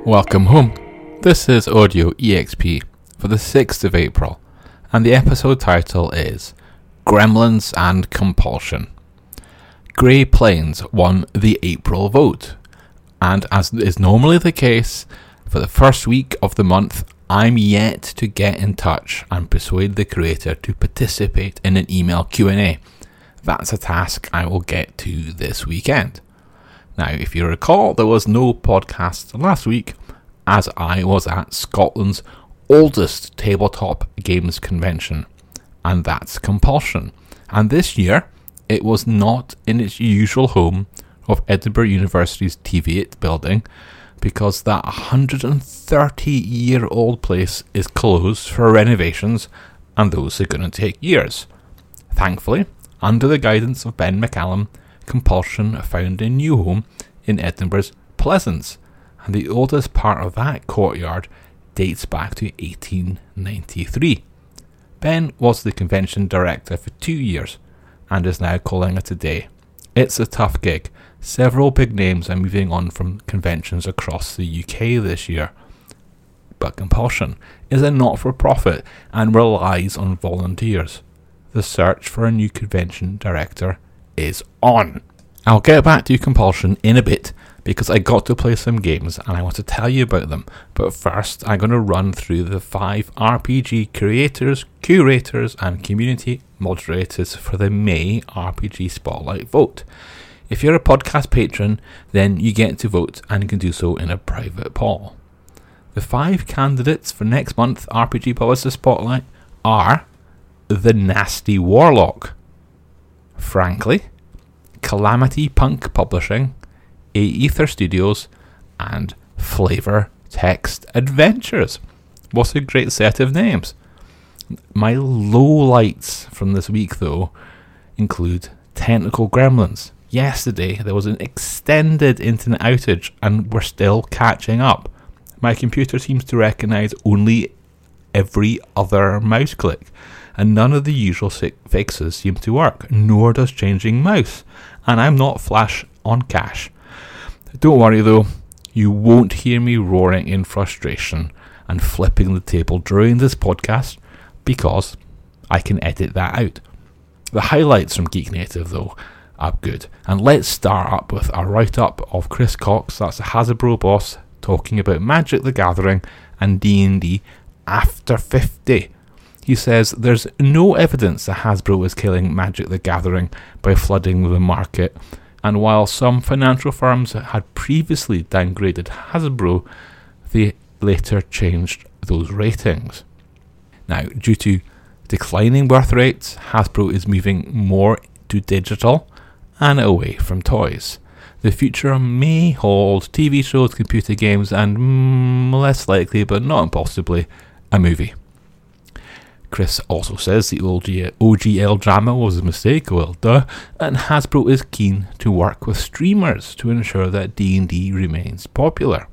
Welcome home. This is Audio EXP for the 6th of April, and the episode title is Gremlins and Compulsion. Grey Plains won the April vote, and as is normally the case, for the first week of the month, I'm yet to get in touch and persuade the creator to participate in an email Q&A. That's a task I will get to this weekend. Now, if you recall, there was no podcast last week as I was at Scotland's oldest tabletop games convention, and that's Compulsion. And this year, it was not in its usual home of Edinburgh University's TV8 building, because that 130-year-old place is closed for renovations, and those are going to take years. Thankfully, under the guidance of Ben McCallum, Compulsion found a new home in Edinburgh's Pleasance, and the oldest part of that courtyard dates back to 1893. Ben was the convention director for 2 years and is now calling it a day. It's a tough gig. Several big names are moving on from conventions across the UK this year. But Compulsion is a not-for-profit and relies on volunteers. The search for a new convention director is on. I'll get back to Compulsion in a bit because I got to play some games and I want to tell you about them. But first, I'm going to run through the 5 RPG creators, curators and community moderators for the May RPG Spotlight vote. If you're a podcast patron, then you get to vote and you can do so in a private poll. The 5 candidates for next month's RPG Publisher Spotlight are The Nasty Warlock, Frankly, Calamity Punk Publishing, Aether Studios, and Flavor Text Adventures. What a great set of names. My lowlights from this week, though, include Tentacle Gremlins. Yesterday, there was an extended internet outage, and we're still catching up. My computer seems to recognise only every other mouse click, and none of the usual fixes seem to work, nor does changing mouse, and I'm not flash on cache. Don't worry though, you won't hear me roaring in frustration and flipping the table during this podcast, because I can edit that out. The highlights from Geek Native though are good, and let's start up with a write-up of Chris Cox, that's a Hasbro boss, talking about Magic the Gathering and D&D after 50. He says there's no evidence that Hasbro is killing Magic the Gathering by flooding the market, and while some financial firms had previously downgraded Hasbro, they later changed those ratings. Now, due to declining birth rates, Hasbro is moving more to digital and away from toys. The future may hold TV shows, computer games, and less likely, but not impossibly, a movie. Chris also says the OGL drama was a mistake, well duh, and Hasbro is keen to work with streamers to ensure that D&D remains popular.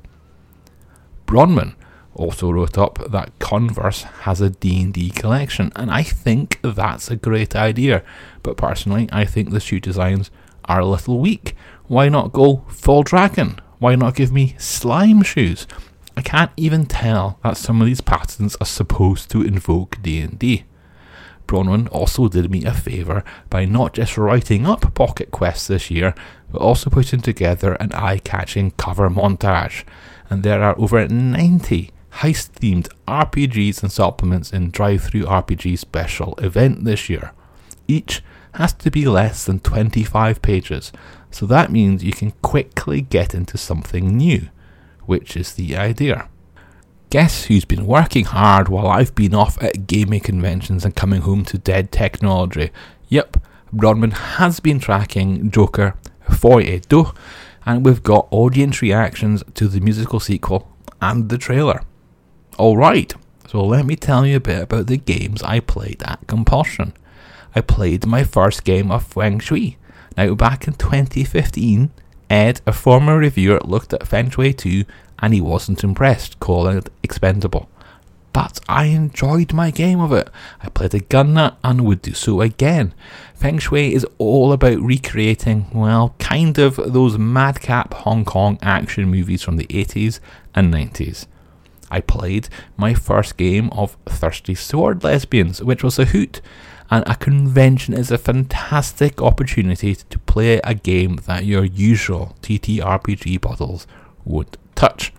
Bronman also wrote up that Converse has a D&D collection, and I think that's a great idea, but personally I think the shoe designs are a little weak. Why not go full dragon? Why not give me slime shoes? I can't even tell that some of these patterns are supposed to invoke D&D. Bronwyn also did me a favour by not just writing up Pocket Quest this year, but also putting together an eye-catching cover montage. And there are over 90 heist-themed RPGs and supplements in Drive-Thru RPG Special event this year. Each has to be less than 25 pages, so that means you can quickly get into something new, which is the idea. Guess who's been working hard while I've been off at gaming conventions and coming home to dead technology? Yep, Bronman has been tracking Joker for Edo, and we've got audience reactions to the musical sequel and the trailer. Alright, so let me tell you a bit about the games I played at Compulsion. I played my first game of Feng Shui. Now, back in 2015, Ed, a former reviewer, looked at Feng Shui 2 and he wasn't impressed, calling it expendable. but I enjoyed my game of it. I played a gun nut and would do so again. Feng Shui is all about recreating, well, kind of those madcap Hong Kong action movies from the 80s and 90s. I played my first game of Thirsty Sword Lesbians, which was a hoot, and a convention is a fantastic opportunity to play a game that your usual TTRPG bottles won't touch.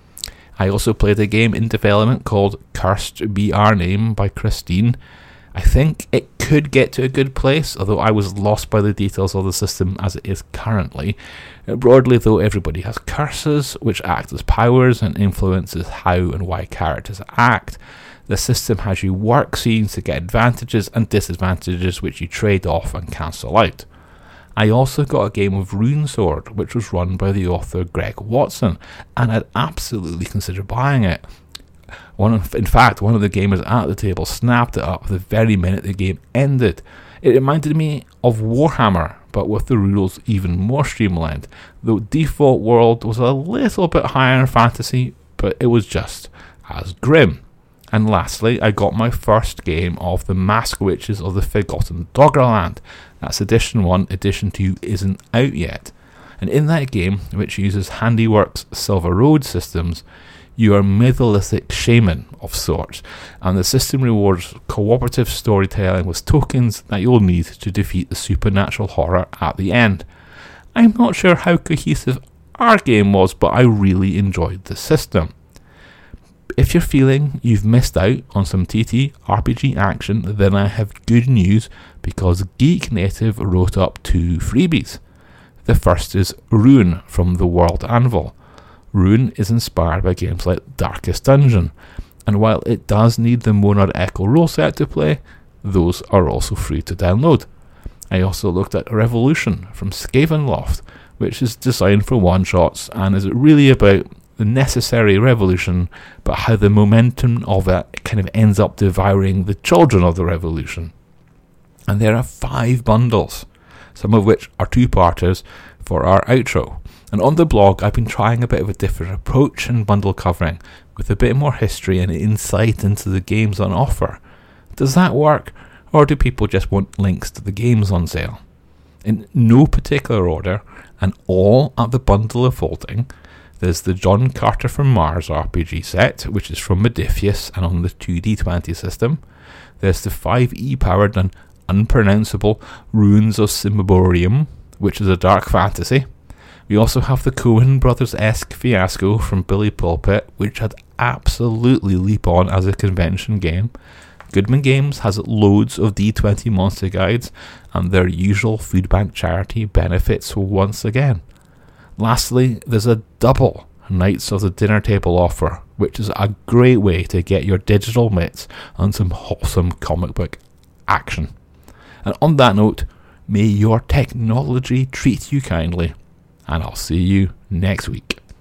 I also played a game in development called Cursed Be Our Name by Christine. I think it could get to a good place, although I was lost by the details of the system as it is currently. Broadly though, everybody has curses, which act as powers and influences how and why characters act. The system has you work scenes to get advantages and disadvantages which you trade off and cancel out. I also got a game of RuneSword, which was run by the author Greg Watson, and I'd absolutely consider buying it. In fact, one of the gamers at the table snapped it up the very minute the game ended. It reminded me of Warhammer, but with the rules even more streamlined. The default world was a little bit higher in fantasy, but it was just as grim. And lastly, I got my first game of The Mask Witches of the Forgotten Doggerland. That's Edition 1, Edition 2 isn't out yet. And in that game, which uses Handiworks Silver Road systems, you are a Megalithic shaman of sorts, and the system rewards cooperative storytelling with tokens that you'll need to defeat the supernatural horror at the end. I'm not sure how cohesive our game was, but I really enjoyed the system. If you're feeling you've missed out on some TT RPG action, then I have good news, because Geek Native wrote up 2 freebies. The first is Rune from the World Anvil. Rune is inspired by games like Darkest Dungeon, and while it does need the Monad Echo rule set to play, those are also free to download. I also looked at Revolution from Skavenloft, which is designed for one-shots and is really about the necessary revolution, but how the momentum of it kind of ends up devouring the children of the revolution. And there are 5 bundles, some of which are 2-parters for our outro. And on the blog, I've been trying a bit of a different approach and bundle covering, with a bit more history and insight into the games on offer. Does that work, or do people just want links to the games on sale? In no particular order, and all at the bundle of folding, there's the John Carter from Mars RPG set, which is from Modiphius and on the 2D20 system. There's the 5e powered and unpronounceable Runes of Cimaborium, which is a dark fantasy. We also have the Coen Brothers-esque Fiasco from Billy Pulpit, which I'd absolutely leap on as a convention game. Goodman Games has loads of D20 monster guides, and their usual food bank charity benefits once again. Lastly, there's a double Knights of the Dinner Table offer, which is a great way to get your digital mitts on some wholesome comic book action. And on that note, may your technology treat you kindly, and I'll see you next week.